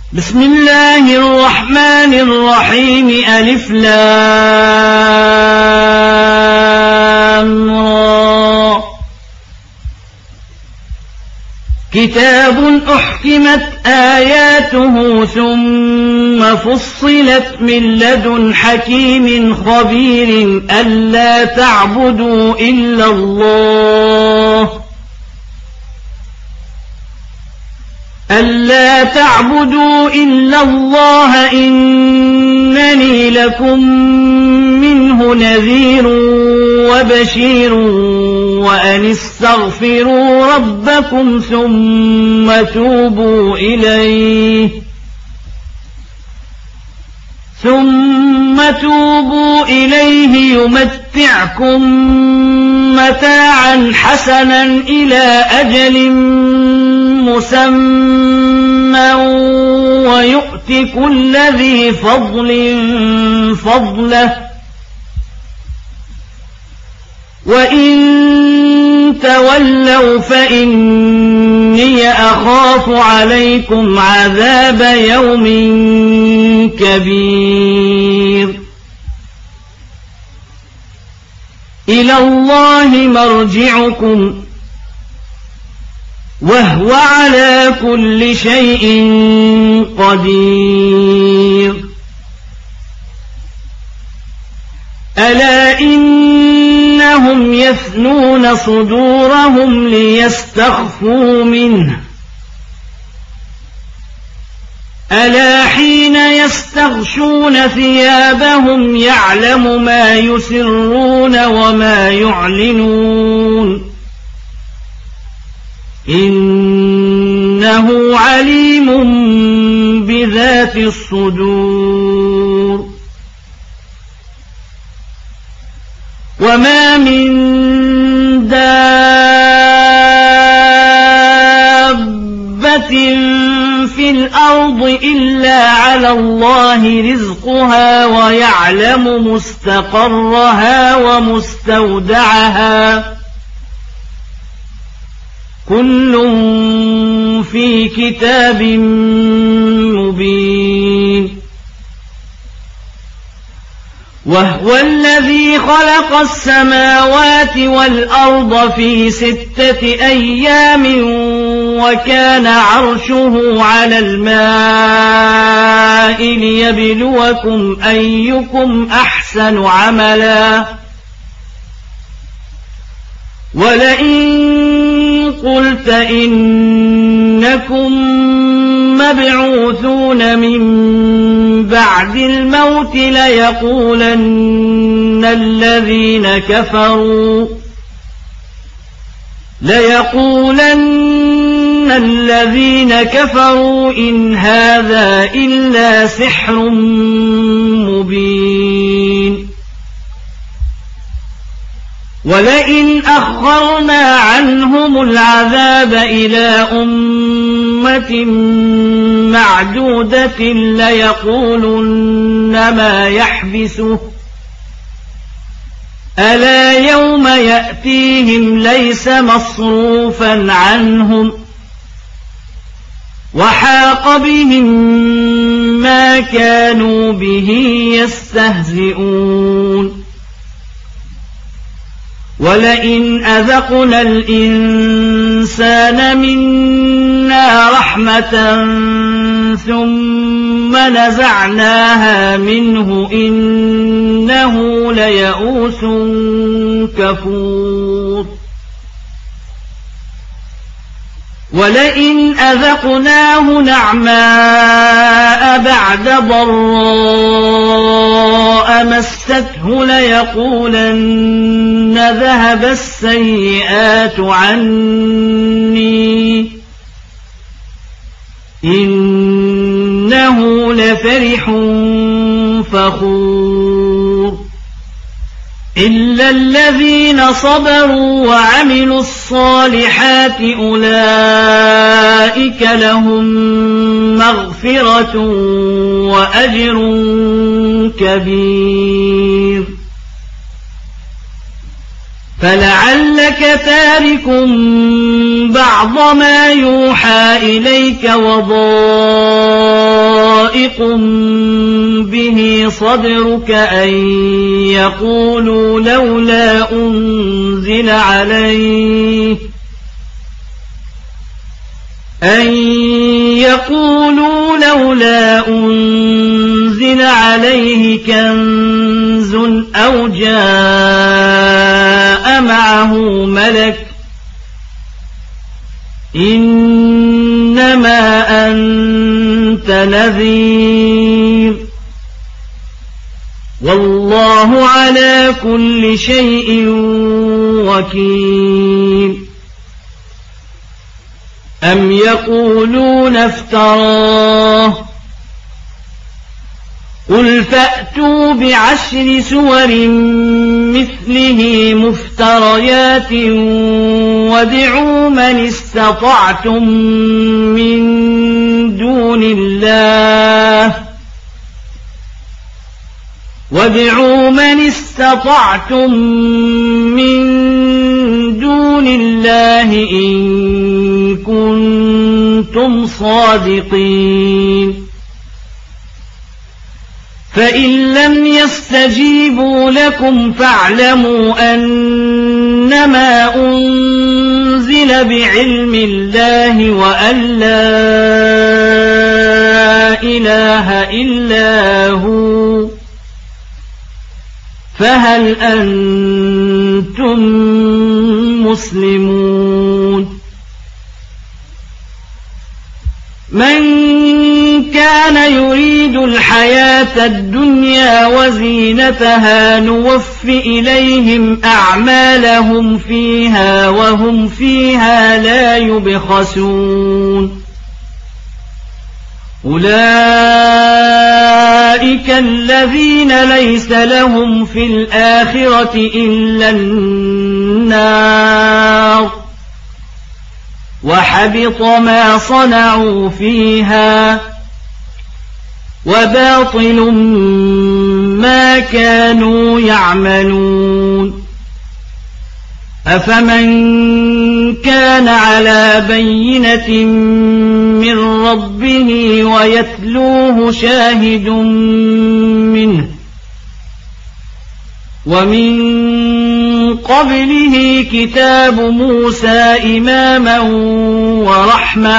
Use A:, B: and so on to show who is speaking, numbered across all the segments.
A: بسم الله الرحمن الرحيم ألف لام را كتاب أحكمت آياته ثم فصلت من لدن حكيم خبير ألا تعبدوا إلا الله إنني لكم منه نذير وبشير وأن استغفروا ربكم ثم توبوا إليه يمتعكم متاعا حسنا إلى أجل مسمى ويؤت كل ذي فضل فضله وإن تولوا فإني أخاف عليكم عذاب يوم كبير إلى الله مرجعكم وهو على كل شيء قدير ألا إنهم يثنون صدورهم ليستخفوا منه ألا حين يستغشون ثيابهم يعلم ما يسرون وما يعلنون إنه عليم بذات الصدور وما من دابة في الأرض إلا على الله رزقها ويعلم مستقرها ومستودعها كل في كتاب مبين وهو الذي خلق السماوات والأرض في 6 أيام وكان عرشه على الماء ليبلوكم أيكم أحسن عملا ولئن قلت إنكم مبعوثون من بعد الموت ليقولن الذين كفروا إن هذا إلا سحر مبين ولئن أخرنا عنهم العذاب إلى أمة معدودة ليقولن ما يحبسه ألا يوم يأتيهم ليس مصروفا عنهم وحاق بهم ما كانوا به يستهزئون ولئن أذقنا الإنسان منا رحمة ثم نزعناها منه إنه ليئوس كفور ولئن أذقناه نعماء بعد ضراء مسته ليقولن ذهب السيئات عني إنه لفرح فخور إلا الذين صبروا وعملوا الصالحات أولئك لهم مغفرة وأجر كبير فلعلك تارك بعض ما يوحى إليك وضار ضائق به صدرك أن يقولوا لولا أنزل عليه كنز أو جاء معه ملك إنما أنت نذير والله على كل شيء وكيل أم يقولون افتراه قل فأتوا بعشر سور مثله مفتريات وادعوا من استطعتم من دون الله إن كنتم صادقين فإن لم يستجيبوا لكم فاعلموا أنما أنزل بعلم الله وأن لا إله إلا هو فهل أنتم مسلمون من كان يريد الحياة الدنيا وزينتها نوف إليهم أعمالهم فيها وهم فيها لا يبخسون أولئك الذين ليس لهم في الآخرة إلا النار وحبط ما صنعوا فيها وباطل ما كانوا يعملون أفمن كان على بينة من ربه ويتلوه شاهد منه ومن قبله كتاب موسى إماما ورحمة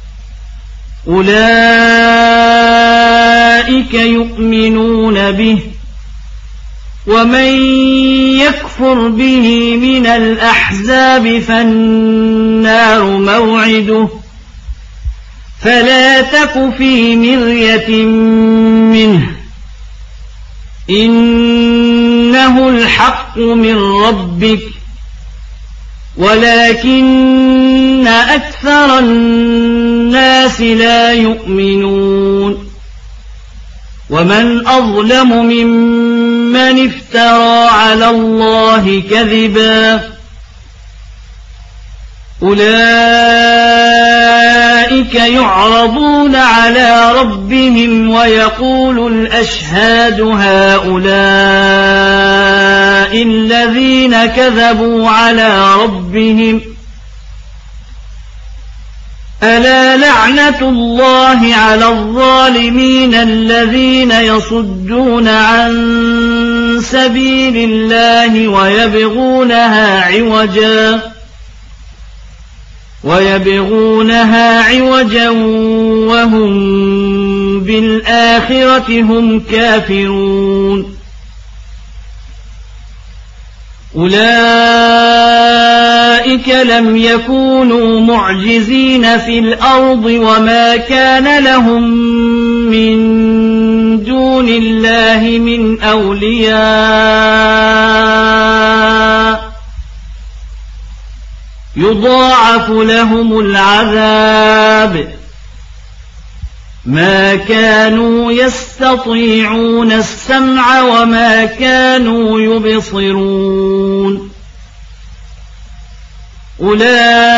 A: أولئك يؤمنون به ومن يكفر به من الأحزاب فالنار موعده فلا تك في مرية منه إنه الحق من ربك ولكن أكثر الناس لا يؤمنون ومن أظلم ممن افترى على الله كذبا أولئك يعرضون على ربهم ويقول الأشهاد هؤلاء الذين كذبوا على ربهم ألا لعنة الله على الظالمين الذين يصدون عن سبيل الله ويبغونها عوجا وهم بالآخرة هم كافرون أولئك لم يكونوا معجزين في الأرض وما كان لهم من دون الله من أولياء يضاعف لهم العذاب ما كانوا يستطيعون السمع وما كانوا يبصرون أولئك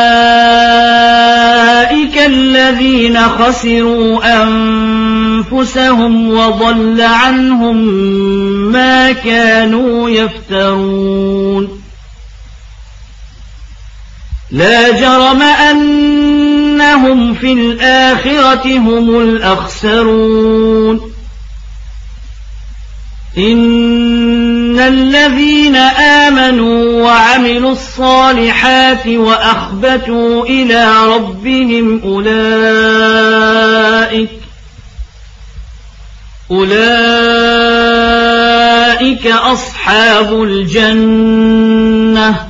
A: الذين خسروا أنفسهم وضل عنهم ما كانوا يفترون لا جرم أن أنهم في الآخرة هم الأخسرون إن الذين آمنوا وعملوا الصالحات وأخبتوا إلى ربهم أولئك أصحاب الجنة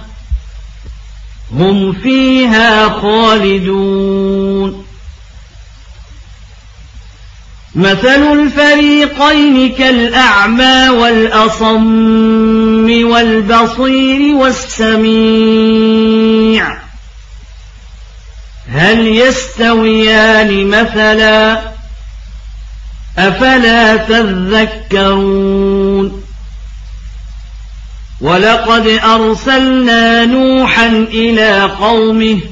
A: هم فيها خالدون مثل الفريقين كالأعمى والأصم والبصير والسميع هل يستويان مثلا أفلا تذكرون ولقد أرسلنا نوحا إلى قومه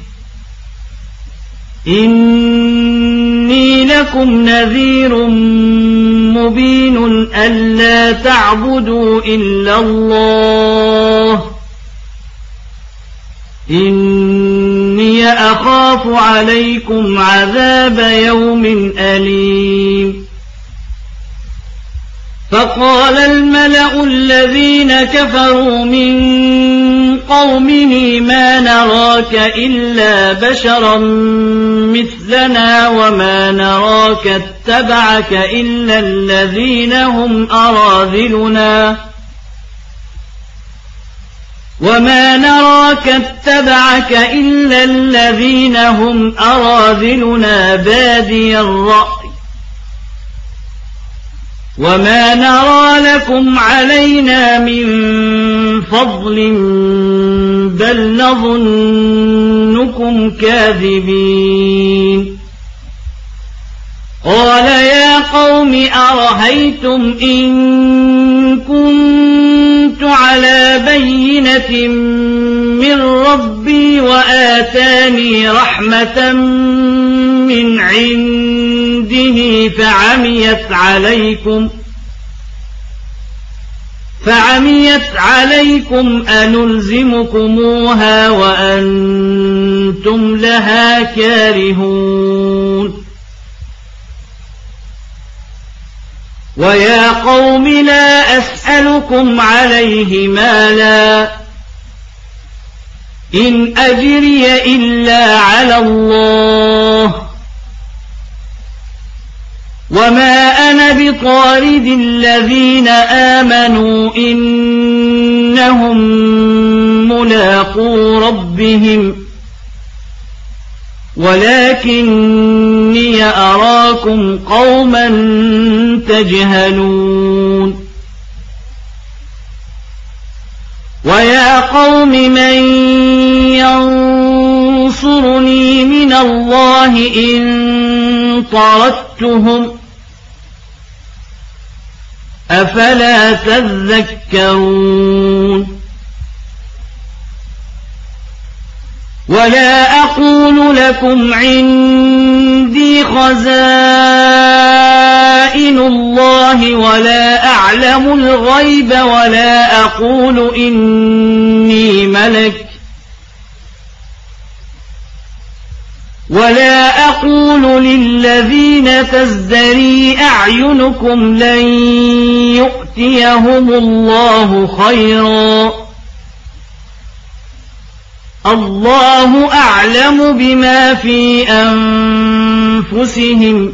A: إني لكم نذير مبين ألا تعبدوا إلا الله إني أخاف عليكم عذاب يوم أليم فقال الملأ الذين كفروا من قومه ما نراك إلا بشرا مثلنا وما نراك اتبعك إلا الذين هم أراذلنا بادي الرأي وما نرى لكم علينا من فضل بل نظنكم كاذبين قال يا قوم أرهيتم إن كنت على بينة من ربي وآتاني رحمة من عنده فعميت عليكم أنلزمكموها وأنتم لها كارهون ويا قوم لا أسألكم عليه مالا إن أجري إلا على الله وما أنا بطارد الذين آمنوا إنهم ملاقو ربهم ولكني أراكم قوما تجهلون ويا قوم من ينصرني من الله إن طردتهم أفلا تذكرون ولا أقول لكم عندي خزائن الله ولا أعلم الغيب ولا أقول إني ملك ولا أقول للذين تزدري أعينكم لن يؤتيهم الله خيرا الله أعلم بما في أنفسهم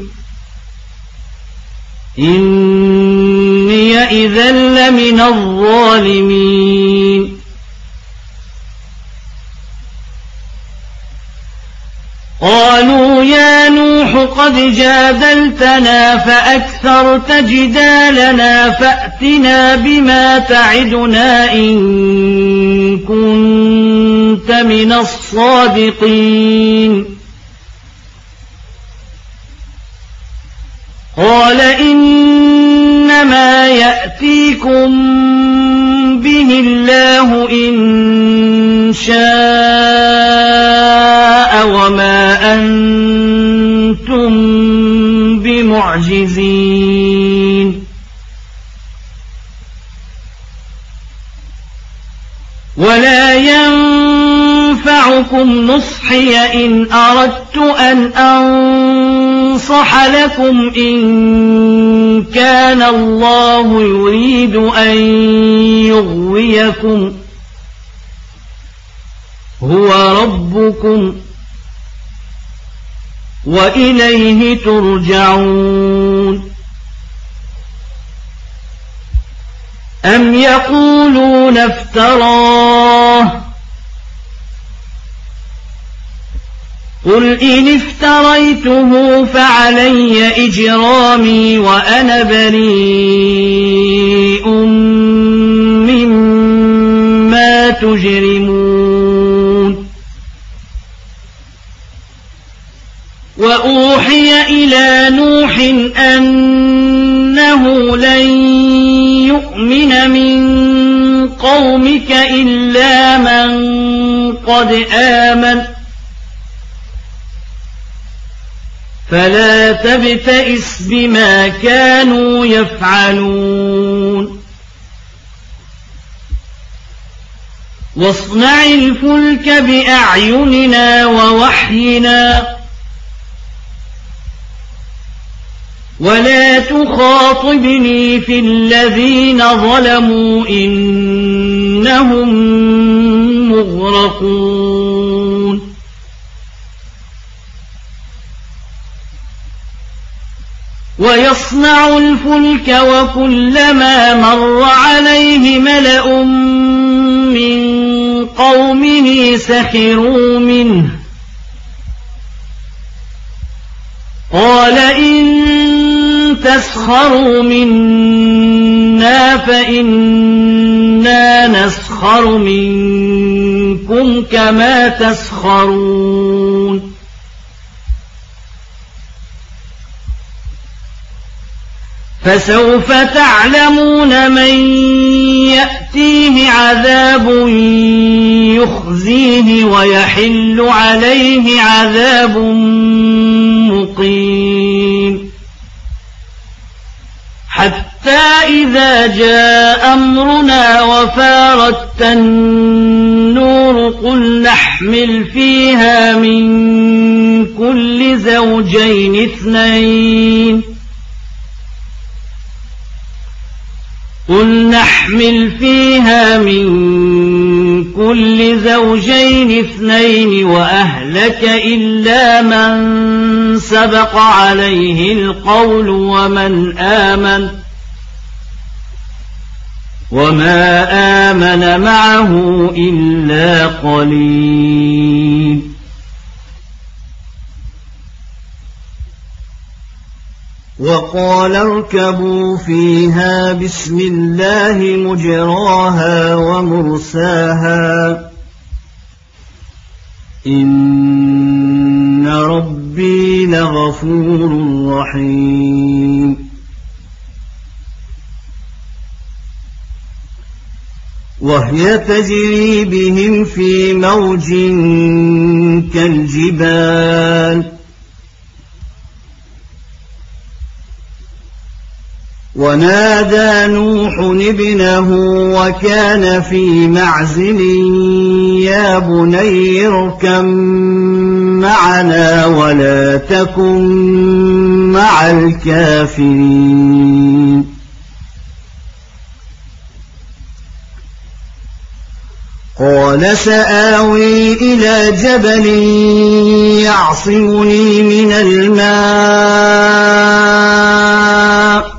A: إني إذا لمن الظالمين قالوا يا نوح قد جادلتنا فأكثرت جدالنا فأتنا بما تعدنا إن كنت من الصادقين قال إنما يأتيكم به الله إن شاء وما أنتم بمعجزين ولا ينفعكم نصحي إن أردت أن أنصح لكم إن كان الله يريد أن يغويكم هو ربكم وإليه ترجعون أم يقولون افتراه قل إن افتريته فعلي إجرامي وأنا بريء مما تجرمون وأوحي إلى نوح أنه لن يؤمن من قومك إلا من قد آمن فلا تبتئس بما كانوا يفعلون واصنع الفلك بأعيننا ووحينا ولا تخاطبني في الذين ظلموا إنهم مغرقون ويصنع الفلك وكلما مر عليه ملأ من قومه سخروا منه قال إن تسخروا منا فإنا نسخر منكم كما تسخرون فسوف تعلمون من يأتيه عذاب يخزيه ويحل عليه عذاب مقيم حتى إذا جاء أمرنا وفارت النور قل نحمل فيها من كل زوجين اثنين قل نحمل فيها من كل زوجين اثنين وأهلك إلا من سبق عليه القول ومن آمن وما آمن معه إلا قليل وقال اركبوا فيها بسم الله مجراها ومرساها إن ربي لغفور رحيم وهي تجري بهم في موج كالجبال ونادى نوح ابنه وكان في معزل يا بني اركب معنا ولا تكن مع الكافرين قال سآوي إلى جبل يعصمني من الماء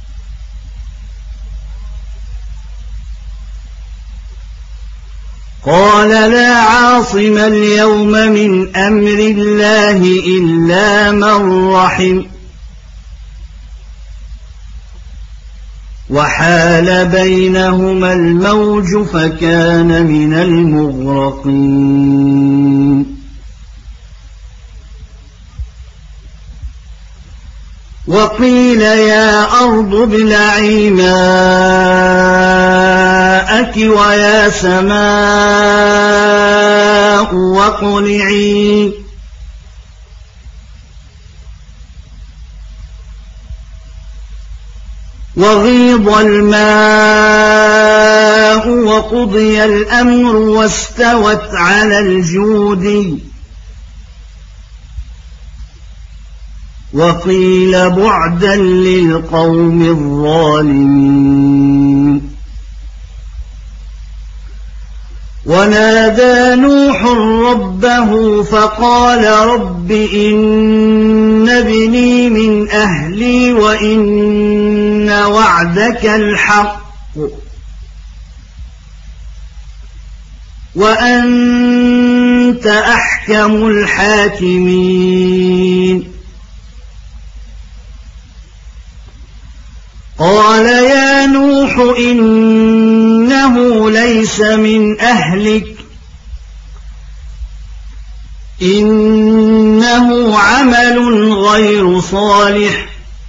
A: قال لا عاصم اليوم من أمر الله إلا من رحم وحال بينهما الموج فكان من المغرقين وقيل يا أرض ابلعي ماءك ويا سماء واقلعي وغيض الماء ربه وقضي الأمر واستوت على الجود وقيل بعدا للقوم الظالمين. ونادى نوح ربه فقال رب إن ابني من أهلي وإن وعدك الحق وأنت أحكم الحاكمين. قال يا نوح إنه ليس من أهلك إنه عمل غير صالح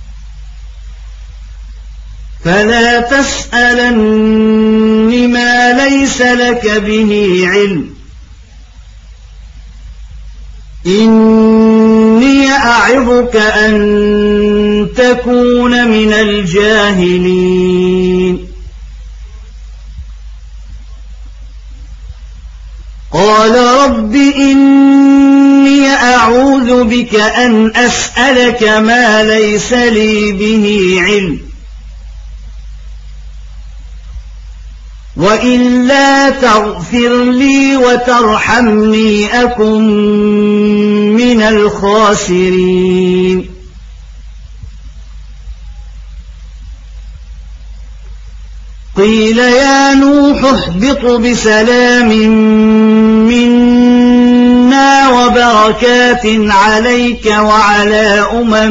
A: فلا تسألن ما ليس لك به علم إني أعظك أن تكون من الجاهلين. قال رب إني أعوذ بك أن أسألك ما ليس لي به علم وإلا تغفر لي وترحمني أكن من الخاسرين. قيل يا نوح اهبط بسلام منا وبركات عليك وعلى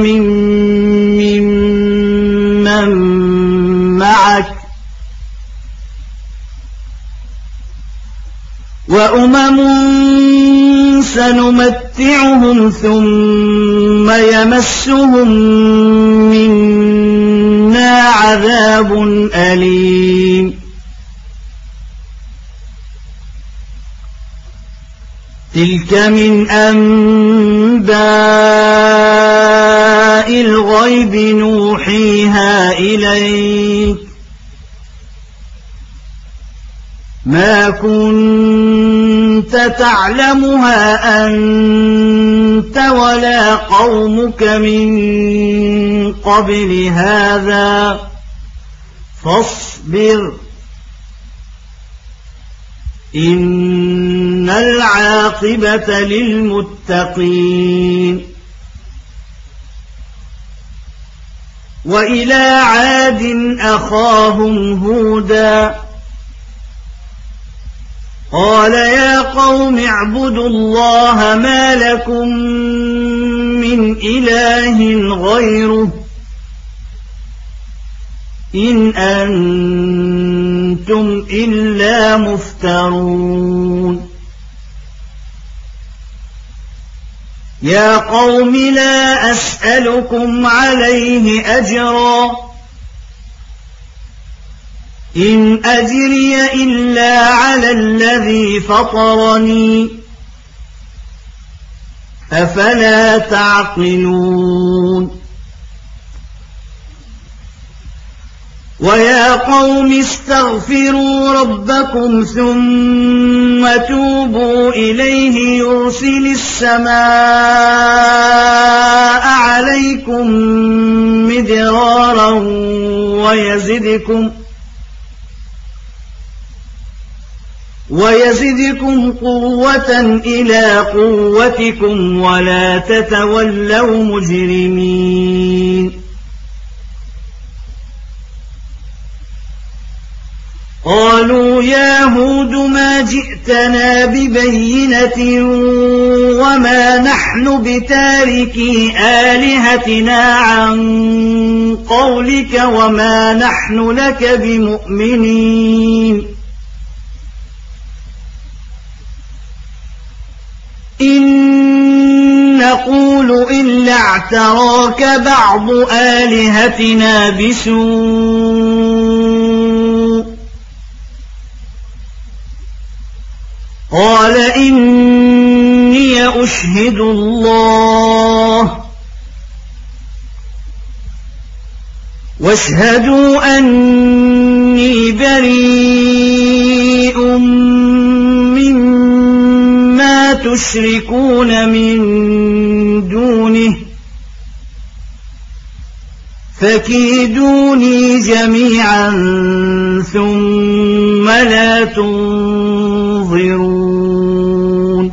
A: ممن معك وأمم سنمتعهم ثم يمسهم منا عذاب أليم. تلك من أنباء الغيب نوحيها إليك ما كنت تعلمها أنت ولا قومك من قبل هذا فاصبر إن العاقبة للمتقين. وإلى عاد أخاهم هودا قال يا قوم اعبدوا الله ما لكم من إله غيره إن أنتم إلا مفترون. يا قوم لا أسألكم عليه أجرا إن أجري إلا على الذي فطرني أفلا تعقلون. ويا قوم استغفروا ربكم ثم توبوا إليه يرسل السماء عليكم مدرارا ويزدكم قوة إلى قوتكم ولا تتولوا مجرمين. قالوا يا هود ما جئتنا ببينة وما نحن بتاركي آلهتنا عن قولك وما نحن لك بمؤمنين إن نقول إلا اعتراك بعض آلهتنا بسوء قال إني أشهد الله واشهدوا أني بريء مما تشركون من دونه فكيدوني جميعا ثم لا تنظرون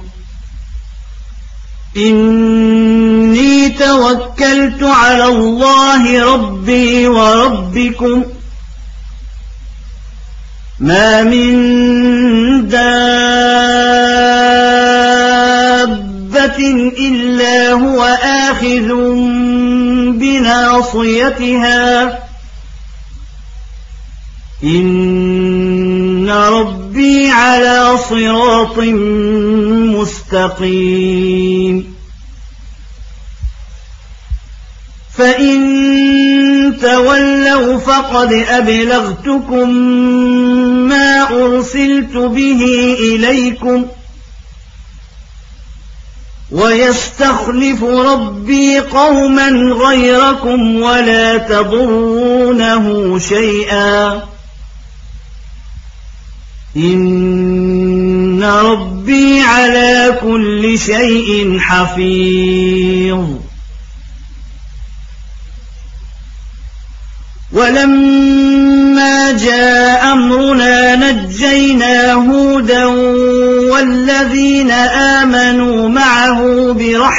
A: إني توكلت على الله ربي وربكم ما من دابة إلا هو آخذ بناصيتها إن ربي على صراط مستقيم فإن تولوا فقد أبلغتكم ما أرسلت به إليكم ويستخلف ربي قوما غيركم ولا تضرونه شيئا إن ربي على كل شيء حفيظ ولما جاء أمرنا نجينا هودا والذين آمنوا معه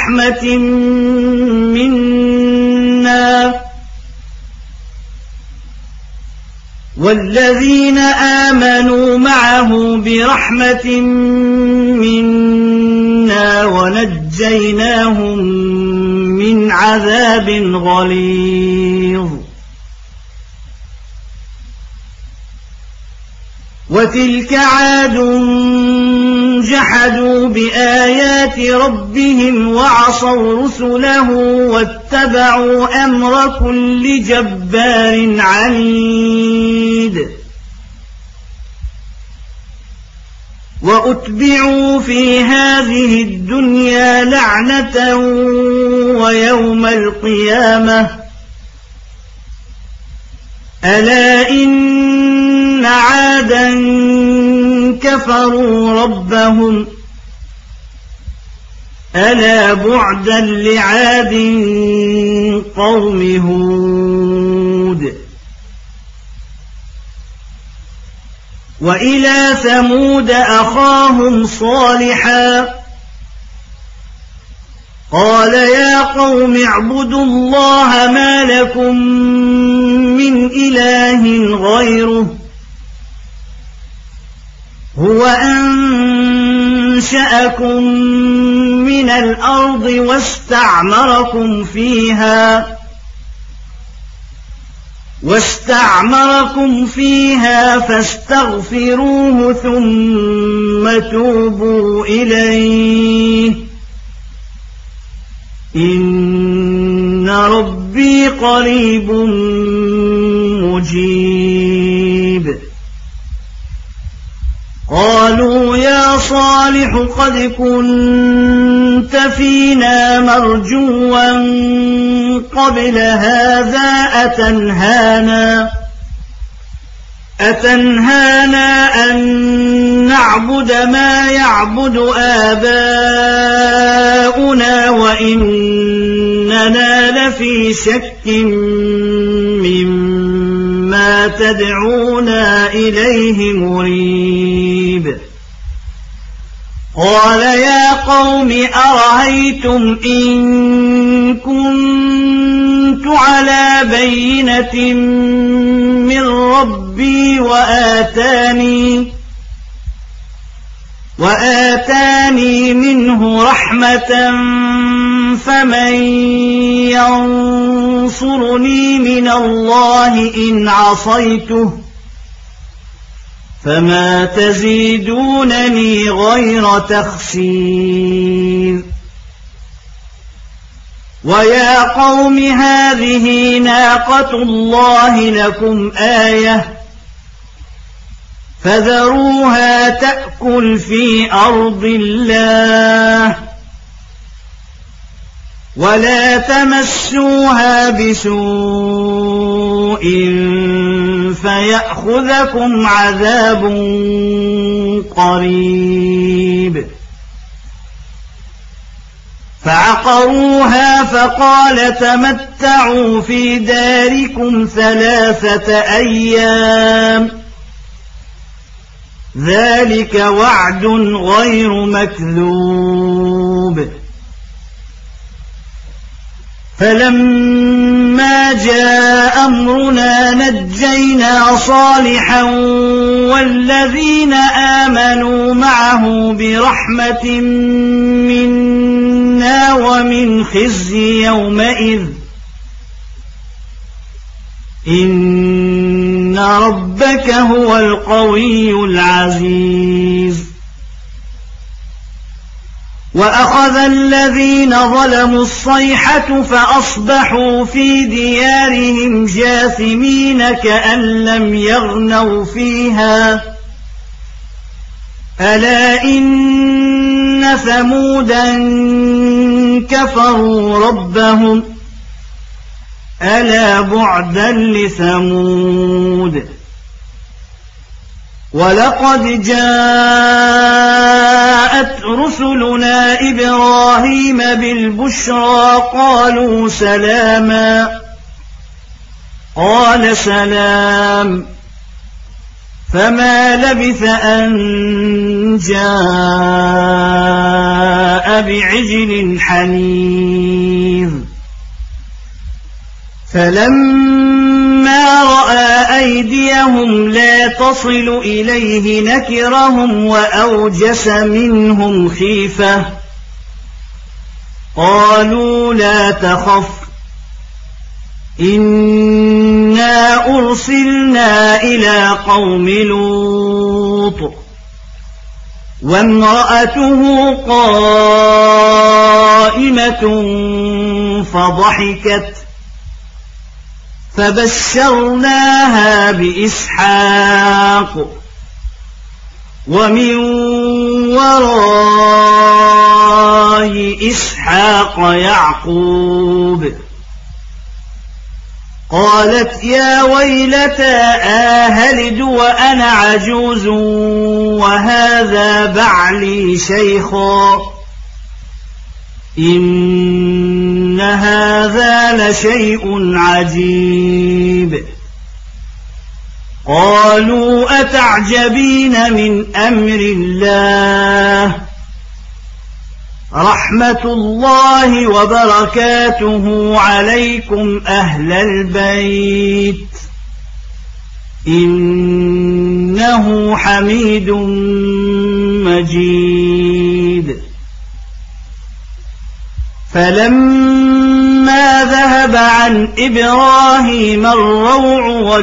A: برحمة منا ونجيناهم من عذاب غليظ وتلك عاد جحدوا بآيات ربهم وعصوا رسله واتبعوا أمر كل جبار عنيد وأتبعوا في هذه الدنيا لعنة ويوم القيامة ألا إن عادا كفروا ربهم ألا بعدا لعاد قوم هود وإلى ثمود أخاهم صالحا قال يا قوم اعبدوا الله ما لكم من إله غيره هو أنشأكم من الأرض واستعمركم فيها فاستغفروه ثم توبوا إليه إن ربي قريب مجيب قالوا يا صالح قد كنت فينا مرجوا قبل هذا أتنهانا أن نعبد ما يعبد آباؤنا وإننا لفي شك مما تدعونا إليه مريب قال يا قوم أرأيتم إن كنت على بينة من ربي وآتاني منه رحمة فمن ينصرني من الله إن عصيته فما تزيدونني غير تخسير ويا قوم هذه ناقة الله لكم آية فذروها تأكل في أرض الله ولا تمسوها بسوء فيأخذكم عذاب قريب. فعقروها فقال تمتعوا في داركم 3 أيام ذلك وعد غير مكذوب. فلما جاء أمرنا نجينا صالحا والذين آمنوا معه برحمة منا ومن خزي يومئذ إن ربك هو القوي العزيز. وأخذ الذين ظلموا الصيحة فأصبحوا في ديارهم جاثمين كأن لم يغنوا فيها ألا إن ثمودا كفروا ربهم ألا بعدا لثمود. ولقد جاءت رسلنا إبراهيم بالبشرى قالوا سلاما قال سلام فما لبث أن جاء بعجل حنيذ. فلما رأى أيديهم لا تصل إليه نكرهم وأوجس منهم خيفة قالوا لا تخف إنا أرسلنا إلى قوم لوط وامرأته قائمة فضحكت فبشرناها بإسحاق ومن وراء إسحاق يعقوب. قالت يا ويلتى أهلد وأنا عجوز وهذا بعلي شيخا إن هذا لشيء عجيب. قالوا أتعجبين من أمر الله رحمة الله وبركاته عليكم أهل البيت إنه حميد مجيد. فلما ذهب عن إبراهيم الروع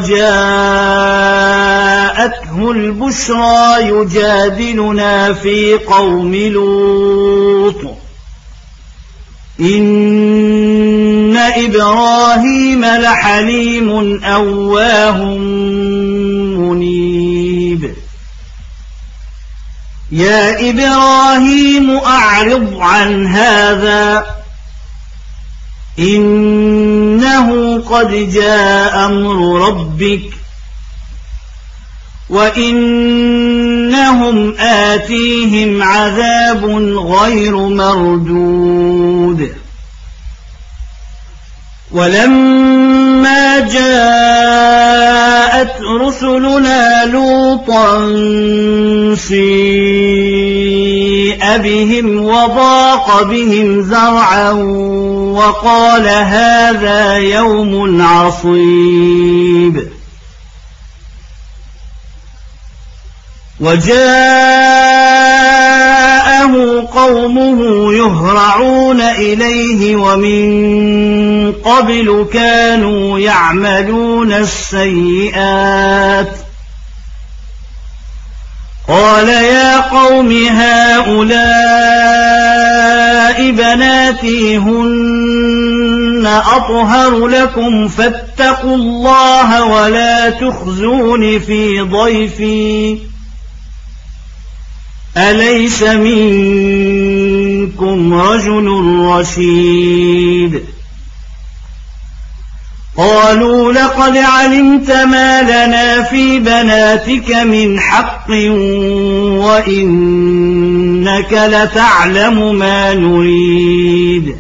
A: وجاءته البشرى يجادلنا في قوم لوط إن إبراهيم لحليم أواه منيب. يا إبراهيم أعرض عن هذا إنه قد جاء أمر ربك وإنهم آتيهم عذاب غير مردود. ولما جاءت رسلنا لوطا سيء بهم وضاق بهم ذرعا وقال هذا يوم عصيب. وجاءه قومه يهرعون إليه ومن قبل كانوا يعملون السيئات قال يا قوم هؤلاء بناتي هن أطهر لكم فاتقوا الله ولا تخزون في ضيفي أليس منكم منكم رجل رشيد قالوا لقد علمت ما لنا في بناتك من حق وإنك لتعلم ما نريد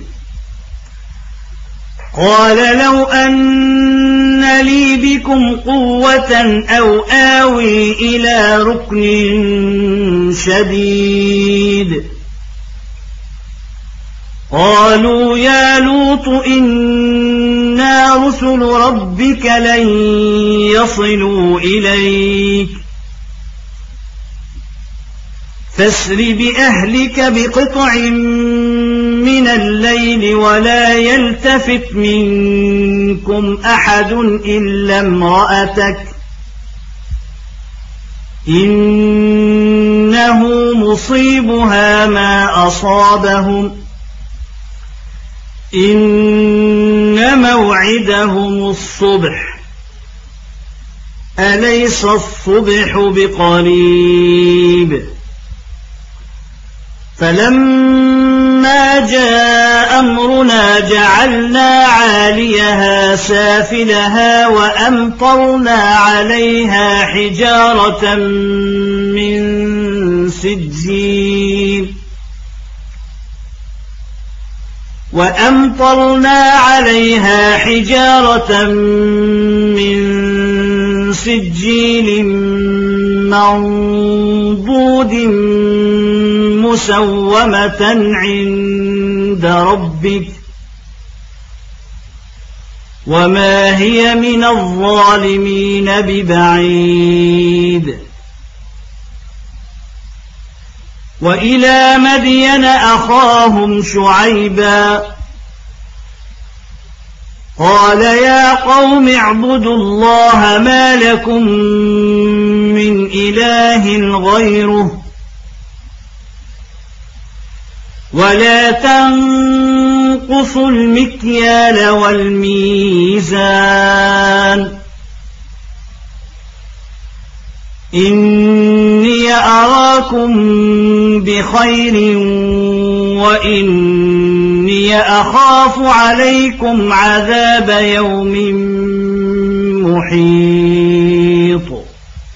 A: قال لو أن لي بكم قوة أو آوي إلى ركن شديد قالوا يا لوط إنا رسل ربك لن يصلوا إليك فاسر بأهلك بقطع من الليل ولا يلتفت منكم أحد إلا امرأتك إنه مصيبها ما أصابهم إن موعدهم الصبح أليس الصبح بقريب فلما جاء أمرنا جعلنا عاليها سافلها وأمطرنا عليها حجارة من سجيل منضود مسومة عند ربك وما هي من الظالمين ببعيد وإلى مدين أخاهم شعيبا قال يا قوم اعبدوا الله ما لكم من إله غيره ولا تنقصوا المكيال والميزان إني أراكم بخير وإني أخاف عليكم عذاب يوم محيط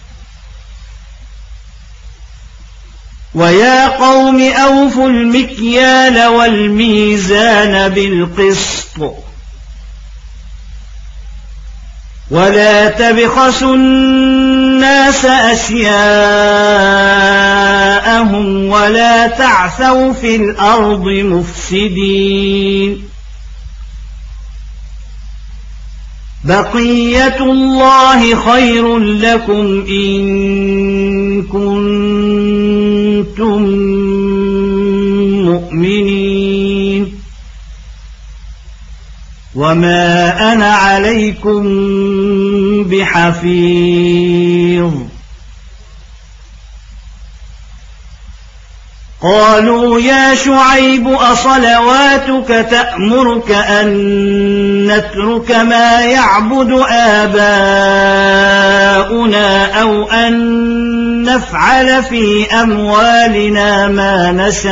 A: ويا قوم أوفوا المكيال والميزان بالقسط ولا تبخسوا الناس أشياءهم ولا تعثوا في الأرض مفسدين بقية الله خير لكم إن كنتم مؤمنين وما أنا عليكم بحفيظ قالوا يا شعيب أصلواتك تأمرك أن نترك ما يعبد آباؤنا أو أن نفعل في أموالنا ما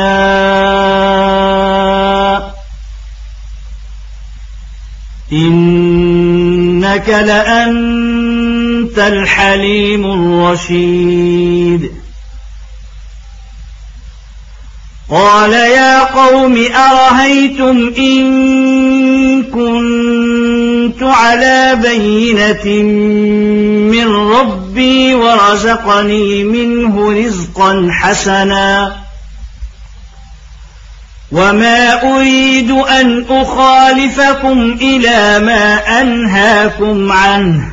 A: نشاء إنك لأنت الحليم الرشيد قال يا قوم أرهيتم إن كنت على بينة من ربي ورزقني منه رزقا حسنا وما أريد أن أخالفكم إلى ما أنهاكم عنه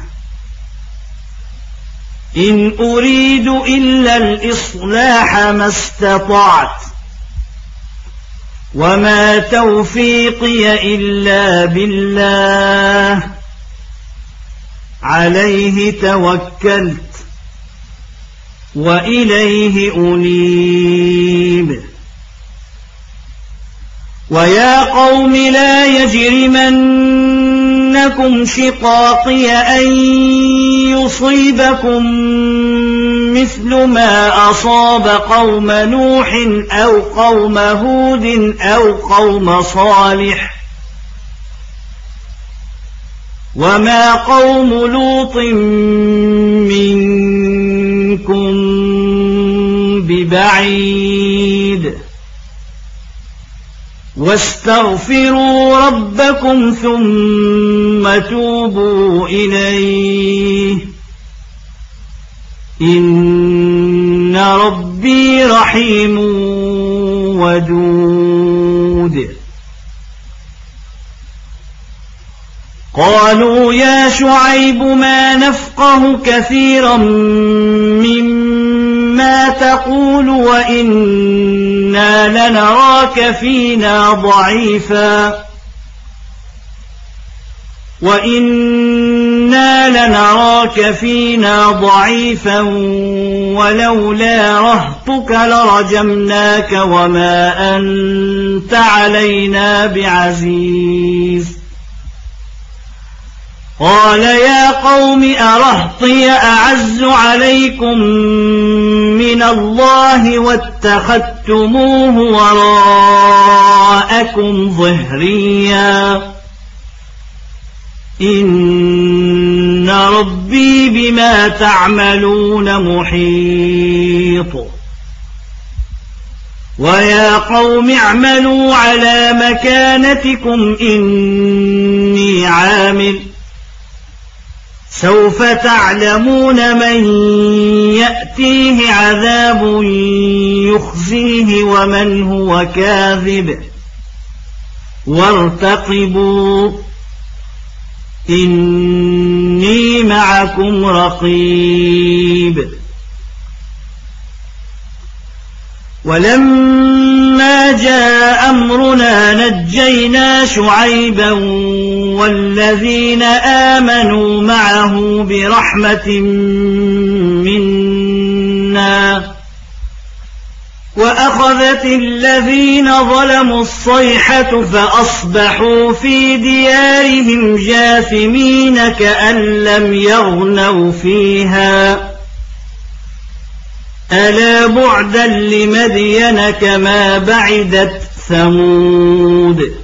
A: إن أريد إلا الإصلاح ما استطعت وما توفيقي إلا بالله عليه توكلت وإليه أنيب ويا قوم لا يجرمنكم شقاقي أن يصيبكم مثل ما أصاب قوم نوح أو قوم هود أو قوم صالح وما قوم لوط منكم ببعيد واستغفروا ربكم ثم توبوا إليه إن ربي رحيم ودود قالوا يا شعيب ما نفقه كثيرا مما تقول وإنا لنراك فينا ضعيفا ولولا رهطك لرجمناك وما أنت علينا بعزيز قال يا قوم أرهطي أعز عليكم من الله واتخذتموه وراءكم ظهريا إن ربي بما تعملون محيط ويا قوم اعملوا على مكانتكم إني عامل سوف تعلمون من يأتيه عذاب يخزيه ومن هو كاذب وارتقبوا إني معكم رقيب ولما جاء أمرنا نجينا شعيبا والذين آمنوا معه برحمة منا وأخذت الذين ظلموا الصيحة فأصبحوا في ديارهم جاثمين كأن لم يغنوا فيها ألا بعدا لمدين كما بعدت ثمود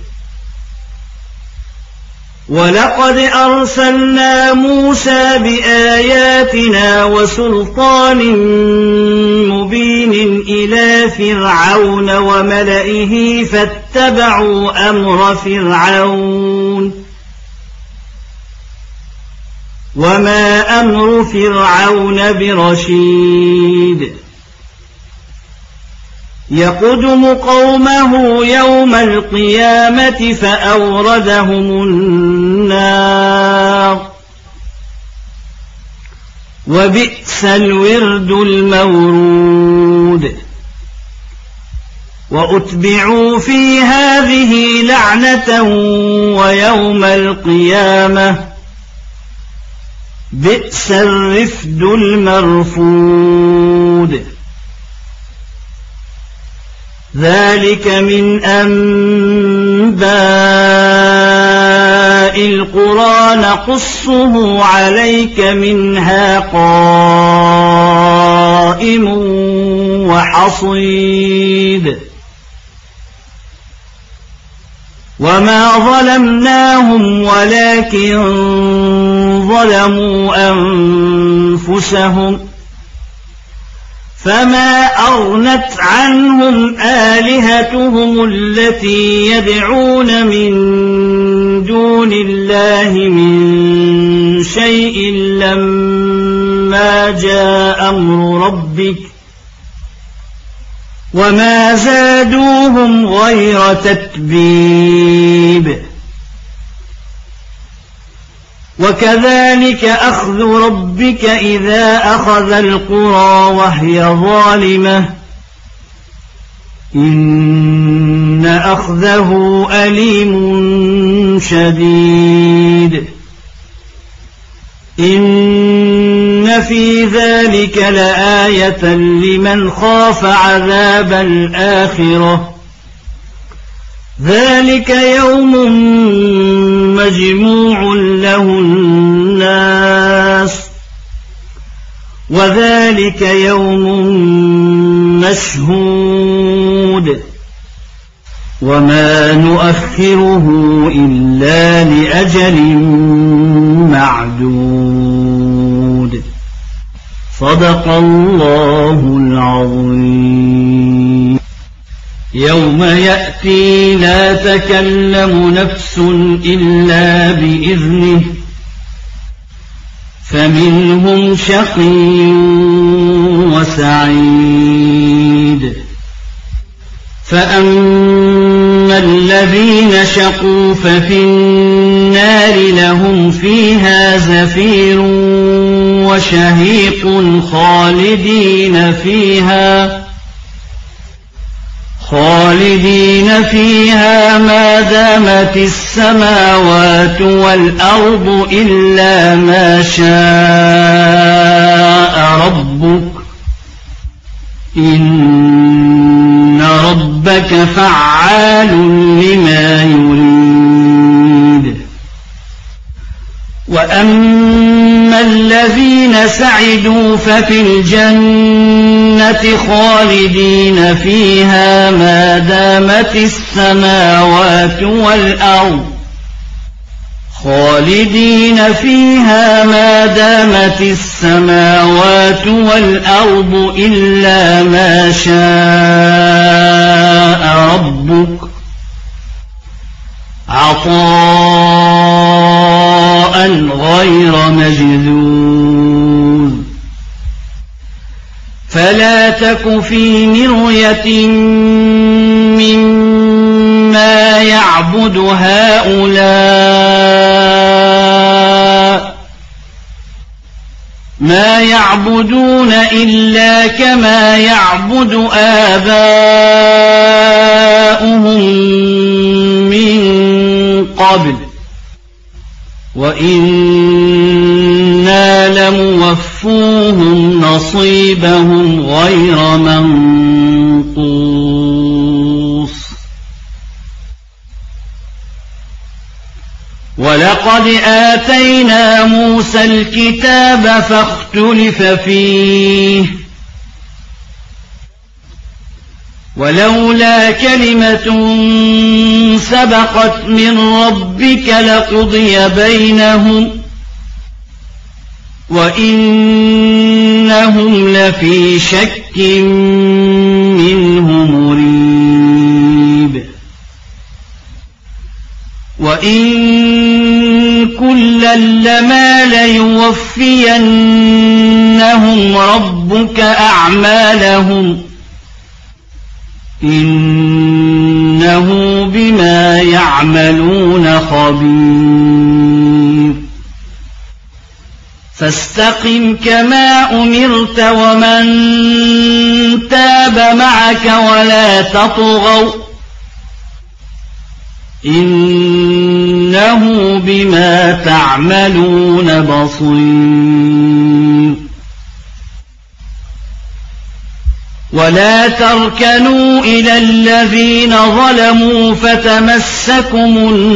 A: ولقد أرسلنا موسى بآياتنا وسلطان مبين إلى فرعون وملئه فاتبعوا أمر فرعون وما أمر فرعون برشيد يقدم قومه يوم القيامة فأوردهم النار وبئس الورد المورود وأتبعوا في هذه لعنة ويوم القيامة بئس الرفد المرفود ذلك من أنباء القرى نقصه عليك منها قائم وحصيد وما ظلمناهم ولكن ظلموا أنفسهم فما أغنت عنهم آلهتهم التي يدعون من دون الله من شيء لما جاء أمر ربك وما زادوهم غير تتبيب وكذلك أخذ ربك إذا أخذ القرى وهي ظالمة إن أخذه أليم شديد إن في ذلك لآية لمن خاف عذاب الآخرة ذلك يوم مجموع له الناس وذلك يوم مشهود وما نؤخره إلا لأجل معدود صدق الله العظيم يوم يأتي لا تكلم نفس إلا بإذنه فمنهم شقي وسعيد فأما الذين شقوا ففي النار لهم فيها زفير وشهيق خالدين فيها ما دامت السماوات والأرض إلا ما شاء ربك إن ربك فعال لما يريد وأما الذين سعدوا ففي الجنة خالدين فيها ما دامت السماوات والأرض إلا ما شاء ربك عطاء غير مجذوذ فلا تك في مرية مما يعبد هؤلاء ما يعبدون إلا كما يعبد آباؤهم من قبل وإنا لموفوهم نصيبهم غير منقوص ولقد آتينا موسى الكتاب فاختلف فيه ولولا كلمة سبقت من ربك لقضي بينهم وإنهم لفي شك منه مريب وإن كلا لما ليوفينهم ربك أعمالهم إنه بما يعملون خبير فاستقم كما أمرت ومن تاب معك ولا تطغوا إنه بما تعملون بصير ولا تركنوا إلى الذين ظلموا فتمسكم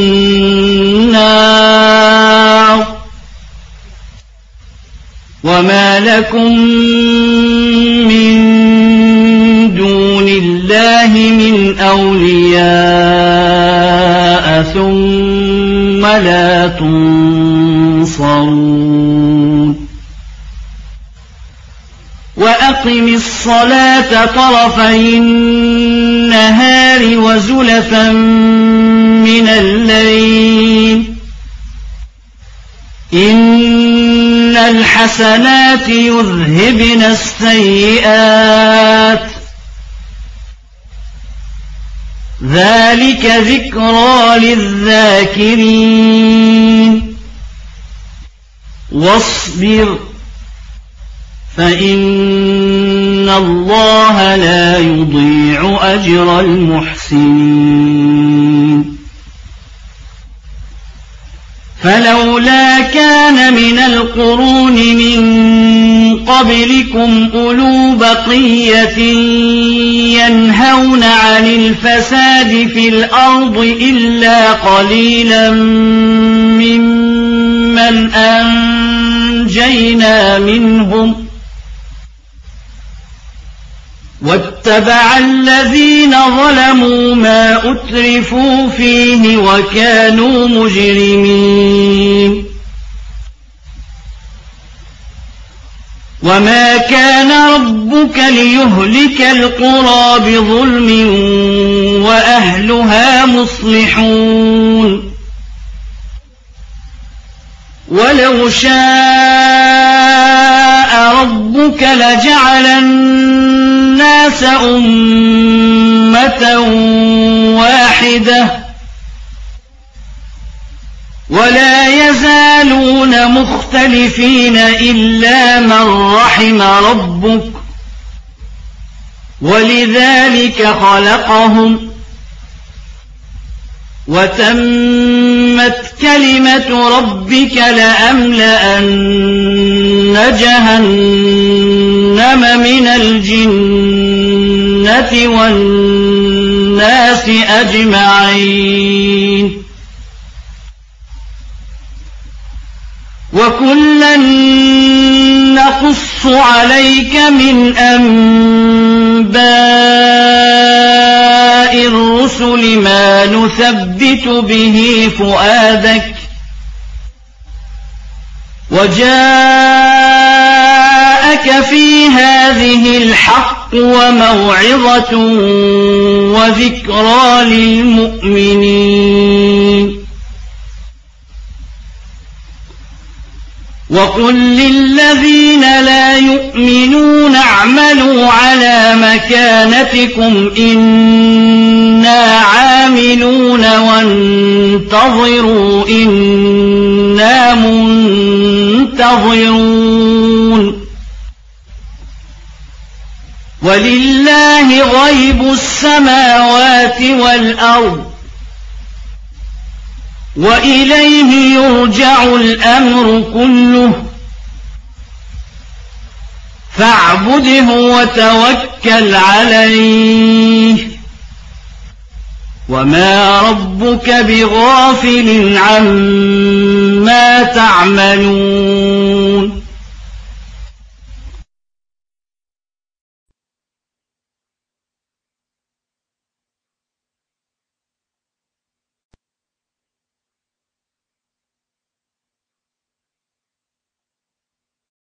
A: النار وما لكم من دون الله من أولياء ثم لا تنصرون وأقم الصلاة طرفي النهار وزلفا من الليل إن الحسنات يذهبن السيئات ذلك ذكرى للذاكرين واصبر فإن الله لا يضيع أجر المحسنين فلولا كان من القرون من قبلكم أولو بقية ينهون عن الفساد في الأرض إلا قليلا ممن أنجينا منهم واتبع الذين ظلموا ما أترفوا فيه وكانوا مجرمين وما كان ربك ليهلك القرى بظلم وأهلها مصلحون ولو شاء ربك لجعل الناس أمة واحدة ولا يزالون مختلفين إلا من رحم ربك ولذلك خلقهم وتمت كلمة ربك لأملأن جهنم من الجنة والناس أجمعين وكلا نقص عليك من أنباء الرسل ما نثبت به فؤادك وجاءك في هذه الحق وموعظة وذكرى للمؤمنين وقل للذين لا يؤمنون اعملوا على مكانتكم إنا عاملون وانتظروا إنا منتظرون ولله غيب السماوات والأرض وإليه يرجع الأمر كله فاعبده وتوكل عليه وما ربك بغافل عما تعملون